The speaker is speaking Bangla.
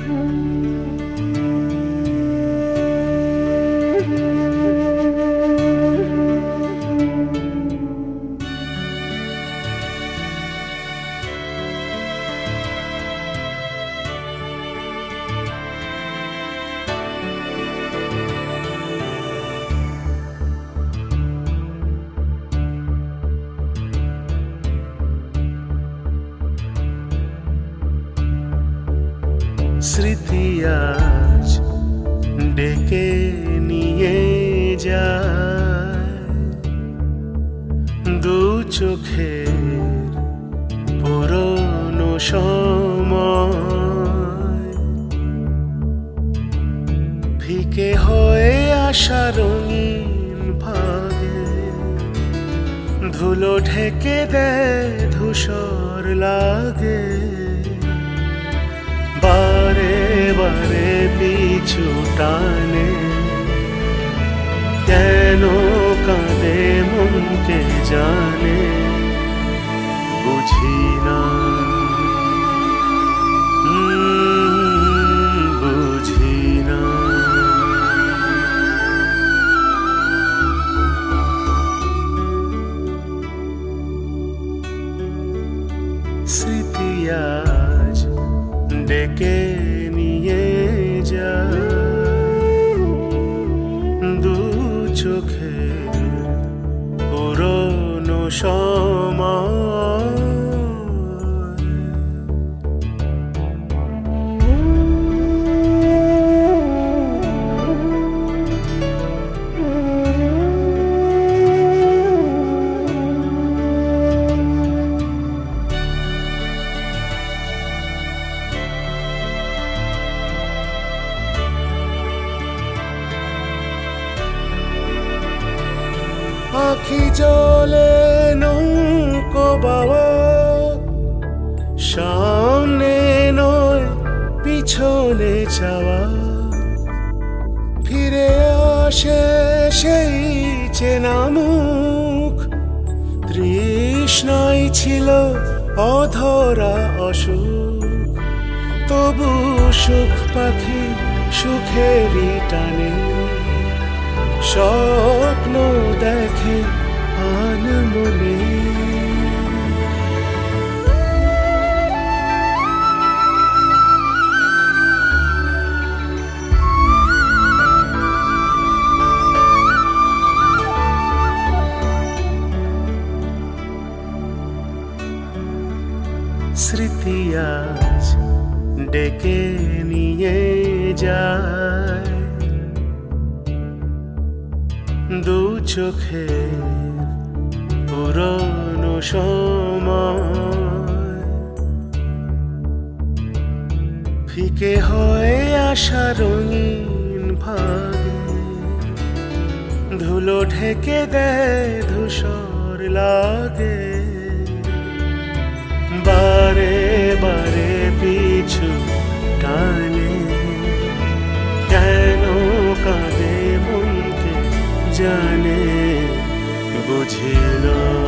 স্মৃতি আজ ডেকে নিয়ে যায় দু চোখের পুরনো সময়, ফিকে হয়ে আসা রঙিন ভাগে ধুলো ঢেকে দেয়, ধূসর লাগে। বারে বারে পিছু টানে, কেন কাঁদে মনকে জানে, বুঝি না বুঝি না। স্মৃতি আজ ডেকে নিয়ে যায় দু চোখের পুরনো সময়। আখি জলে নৌকো বাবা, সামনে নয় পিছনে যাওয়া, ফিরে আসে সেই চেনা মুখ। তৃষ্ণাই ছিল অধরা অসুখ, তবু সুখ পাখি সুখেরই টানে, স্বপ্ন দেখে আনমনে। স্মৃতি আজ ডেকে নিয়ে যায় দু চোখের পুরনো সময়, ফিকে হয়ে আসা রঙিন ভাগে ধুলো ঢেকে দেয়, ধূসর লাগে। বারে বারে পিছু টানে, কেন কাঁদে মনকে জানে, বুঝি না।